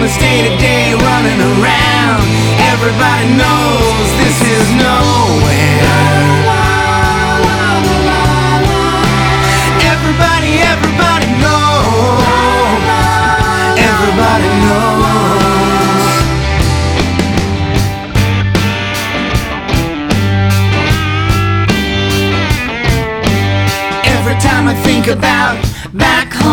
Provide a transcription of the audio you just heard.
endless day to day running around. Everybody knows this is nowhere.